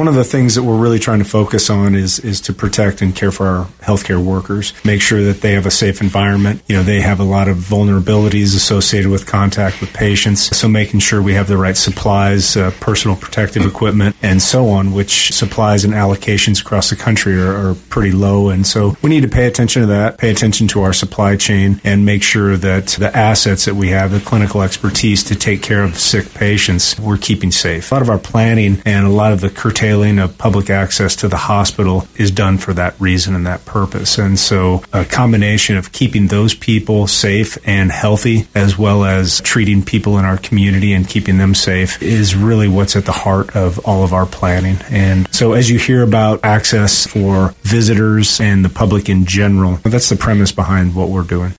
one of the things that we're really trying to focus on is to protect and care for our healthcare workers, make sure that they have a safe environment. They have a lot of vulnerabilities associated with contact with patients, so making sure we have the right supplies, personal protective equipment, and so on, which supplies and allocations across the country are pretty low. And so we need to pay attention to that, pay attention to our supply chain, and make sure that the assets that we have, the clinical expertise to take care of sick patients, we're keeping safe. A lot of our planning and a lot of the curtailing of public access to the hospital is done for that reason and that purpose. And so a combination of keeping those people safe and healthy, as well as treating people in our community and keeping them safe, is really what's at the heart of all of our planning. And so as you hear about access for visitors and the public in general, that's the premise behind what we're doing.